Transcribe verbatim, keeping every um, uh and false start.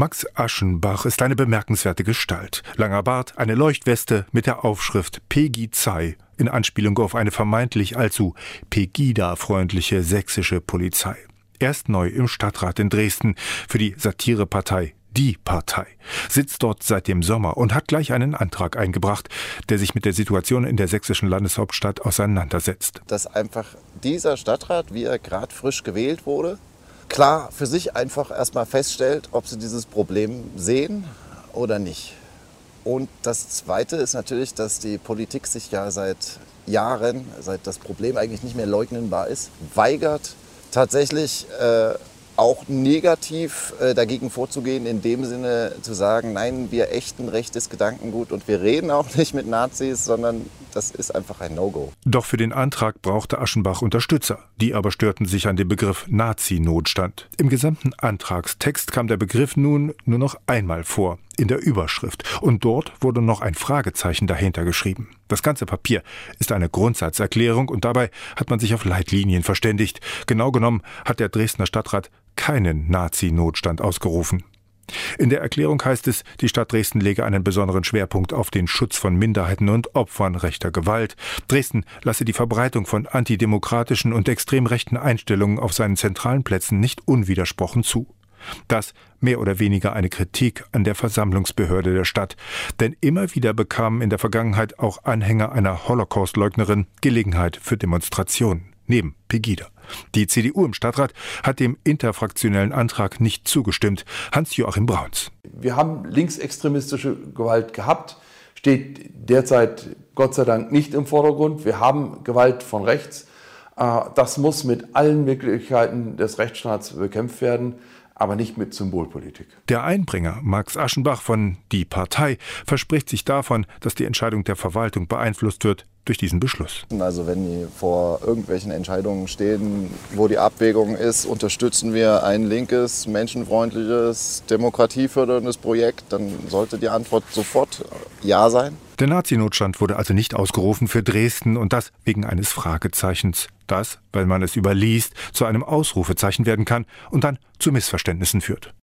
Max Aschenbach ist eine bemerkenswerte Gestalt. Langer Bart, eine Leuchtweste mit der Aufschrift Pegizei in Anspielung auf eine vermeintlich allzu Pegida-freundliche sächsische Polizei. Erst neu im Stadtrat in Dresden für die Satirepartei Die Partei, sitzt dort seit dem Sommer und hat gleich einen Antrag eingebracht, der sich mit der Situation in der sächsischen Landeshauptstadt auseinandersetzt. Dass einfach dieser Stadtrat, wie er gerade frisch gewählt wurde, klar für sich einfach erstmal feststellt, ob sie dieses Problem sehen oder nicht. Und das Zweite ist natürlich, dass die Politik sich ja seit Jahren, seit das Problem eigentlich nicht mehr leugnenbar ist, weigert, tatsächlich äh, auch negativ äh, dagegen vorzugehen, in dem Sinne zu sagen, nein, wir ächten rechtes Gedankengut und wir reden auch nicht mit Nazis, sondern das ist einfach ein No-Go. Doch für den Antrag brauchte Aschenbach Unterstützer. Die aber störten sich an dem Begriff Nazi-Notstand. Im gesamten Antragstext kam der Begriff nun nur noch einmal vor, in der Überschrift. Und dort wurde noch ein Fragezeichen dahinter geschrieben. Das ganze Papier ist eine Grundsatzerklärung und dabei hat man sich auf Leitlinien verständigt. Genau genommen hat der Dresdner Stadtrat keinen Nazi-Notstand ausgerufen. In der Erklärung heißt es, die Stadt Dresden lege einen besonderen Schwerpunkt auf den Schutz von Minderheiten und Opfern rechter Gewalt. Dresden lasse die Verbreitung von antidemokratischen und extrem rechten Einstellungen auf seinen zentralen Plätzen nicht unwidersprochen zu. Das mehr oder weniger eine Kritik an der Versammlungsbehörde der Stadt. Denn immer wieder bekamen in der Vergangenheit auch Anhänger einer Holocaust-Leugnerin Gelegenheit für Demonstrationen. Neben Pegida. Die C D U im Stadtrat hat dem interfraktionellen Antrag nicht zugestimmt. Hans-Joachim Brauns. Wir haben linksextremistische Gewalt gehabt, steht derzeit Gott sei Dank nicht im Vordergrund. Wir haben Gewalt von rechts. Das muss mit allen Möglichkeiten des Rechtsstaats bekämpft werden, aber nicht mit Symbolpolitik. Der Einbringer, Max Aschenbach von Die Partei, verspricht sich davon, dass die Entscheidung der Verwaltung beeinflusst wird durch diesen Beschluss. Also wenn die vor irgendwelchen Entscheidungen stehen, wo die Abwägung ist, unterstützen wir ein linkes, menschenfreundliches, demokratieförderndes Projekt, dann sollte die Antwort sofort Ja sein. Der Nazi-Notstand wurde also nicht ausgerufen für Dresden und das wegen eines Fragezeichens. Das, weil man es überliest, zu einem Ausrufezeichen werden kann und dann zu Missverständnissen führt.